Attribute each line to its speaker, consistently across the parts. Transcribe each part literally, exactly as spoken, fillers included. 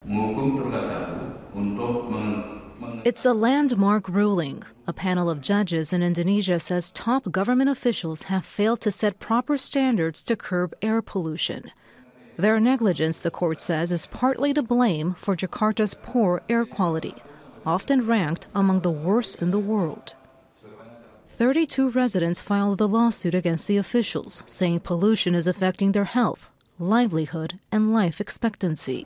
Speaker 1: It's a landmark ruling. A panel of judges in Indonesia says top government officials have failed to set proper standards to curb air pollution. Their negligence, the court says, is partly to blame for Jakarta's poor air quality, often ranked among the worst in the world. thirty-two residents filed the lawsuit against the officials, saying pollution is affecting their health, livelihood, and life expectancy.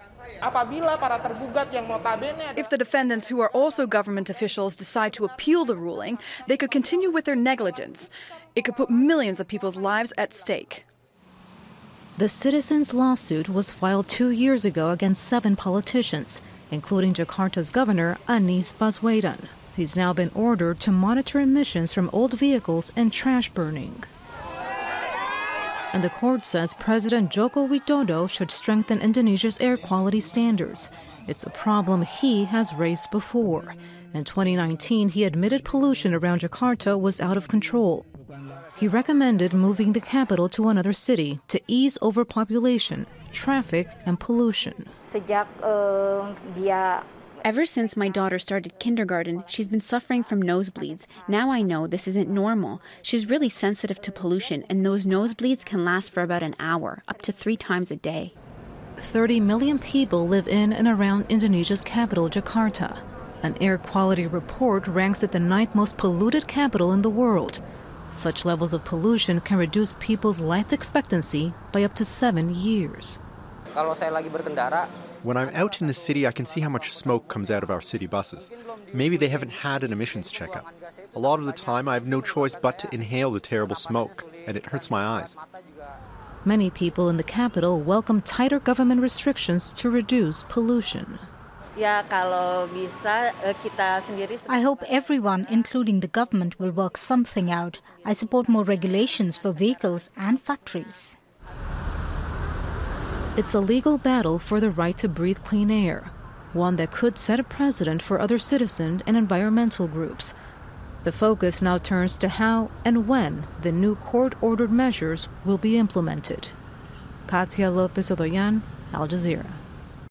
Speaker 2: If the defendants, who are also government officials, decide to appeal the ruling, they could continue with their negligence. It could put millions of people's lives at stake.
Speaker 1: The citizens' lawsuit was filed two years ago against seven politicians, including Jakarta's governor, Anies Baswedan. He's now been ordered to monitor emissions from old vehicles and trash burning. And the court says President Joko Widodo should strengthen Indonesia's air quality standards. It's a problem he has raised before. In twenty nineteen, he admitted pollution around Jakarta was out of control. He recommended moving the capital to another city to ease overpopulation, traffic, and pollution.
Speaker 3: Sejak uh, dia
Speaker 4: Ever since my daughter started kindergarten, she's been suffering from nosebleeds. Now I know this isn't normal. She's really sensitive to pollution, and those nosebleeds can last for about an hour, up to three times a day.
Speaker 1: thirty million people live in and around Indonesia's capital, Jakarta. An air quality report ranks it the ninth most polluted capital in the world. Such levels of pollution can reduce people's life expectancy by up to seven years.
Speaker 5: Kalau saya lagi berkendara,
Speaker 6: when I'm out in the city, I can see how much smoke comes out of our city buses. Maybe they haven't had an emissions checkup. A lot of the time, I have no choice but to inhale the terrible smoke, and it hurts my eyes.
Speaker 1: Many people in the capital welcome tighter government restrictions to reduce pollution.
Speaker 3: Ya, kalau bisa kita sendiri.
Speaker 7: I hope everyone, including the government, will work something out. I support more regulations for vehicles and factories.
Speaker 1: It's a legal battle for the right to breathe clean air, one that could set a precedent for other citizen and environmental groups. The focus now turns to how and when the new court-ordered measures will be implemented. Katia Lopez Odoyan, Al Jazeera.